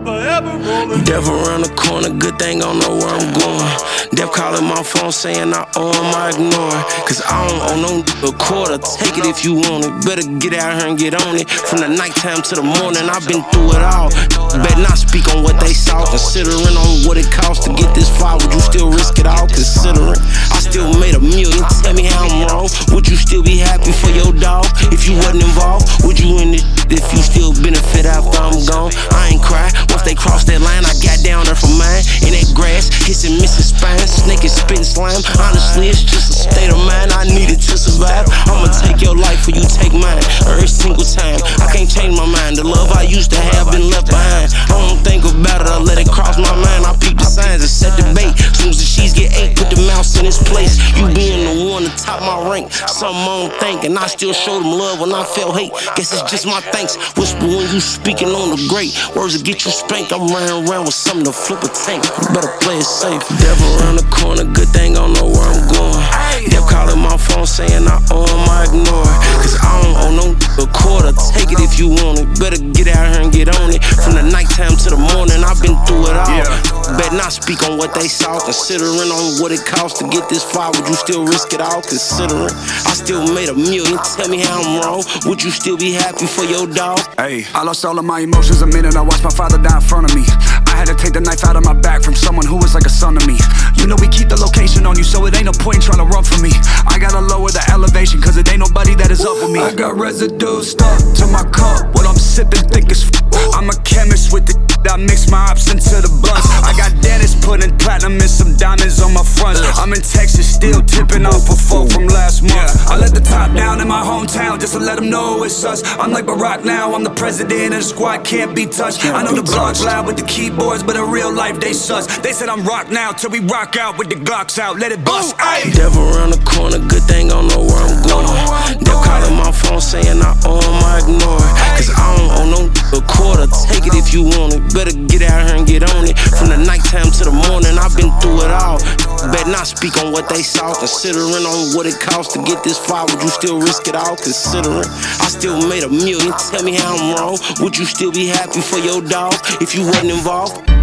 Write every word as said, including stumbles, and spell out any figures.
forever rolling. Death around the corner, good thing I don't know where I'm going. Death calling my phone saying I owe him, I ignore it. Cause I don't owe no a quarter, take it if you want it. Better get out here and get on it. From the nighttime to the morning, I've been through it all. Better not speak on what they saw. Considering on what it costs to get this far, would you still risk it all? Considering I still made a million, tell me how I'm wrong. Would you still be happy for your dog if you wasn't involved? Would you in this if you still benefit after I'm gone? I ain't cry once they crossed that line. I got down there for mine in that grass, hissing missing spine, snake and spitting slime. Honestly, it's just a state of mind I needed to survive. I'ma take your life or you take mine every single time. I can't change my mind. The love I used to have been left behind. I don't think about it, I let it cross my mind. I peep the signs and set the bait. Soon as the sheets get ate, put the mouse in its place. You being the one to top my rank, something I don't think, and I still show them love when I felt hate. Guess it's just my thanks. Whisper when you speaking on the great words that get you spanked. I'm running around with something to flip a tank. You better play it safe. Devil around the corner, good thing I don't know where I'm going. Death calling my phone saying I owe him, I ignore it. Cause I don't owe no a quarter, take it if you want it. Better get out here and get on it. From the nighttime to the morning, I've been through it all. Yeah. Better not speak on what they saw. Considering on what it costs to get this far, would you still risk it all? Considering I still made a million, tell me how I'm wrong. Would you still be happy for your dog? Hey, I lost all of my emotions a minute. I watched my father die in front of me. I had to take the knife out of my back from someone who was like a son to me. You know we keep the location on you, so it ain't no point trying to run from me. I gotta lower the elevation, cause it ain't nobody that is up with me. I got residue stuck to my cup, what I'm sipping thick as f. I'm a chemist with the I mix my ops into the blunts. I got Dennis putting platinum and some diamonds on my fronts. I'm in Texas still tipping off a four from last month. I let the top down in my hometown just to let them know it's us. I'm like Barack now, I'm the president of the squad, can't be touched. I know the blog's loud with the keyboards, but in real life they sus. They said I'm rock now till we rock out with the Glocks out, let it bust. Ayy. Devil around the corner, good thing I don't know where I'm going. Death calling my phone saying I owe him, I ignore it. Cause I don't owe no a quarter, take it if you want it. Better get out here and get on it. From the nighttime to the morning, I've been through it all. Better not speak on what they saw. Considering on what it costs to get this far, would you still risk it all? Considering I still made a million, tell me how I'm wrong. Would you still be happy for your dog if you wasn't involved?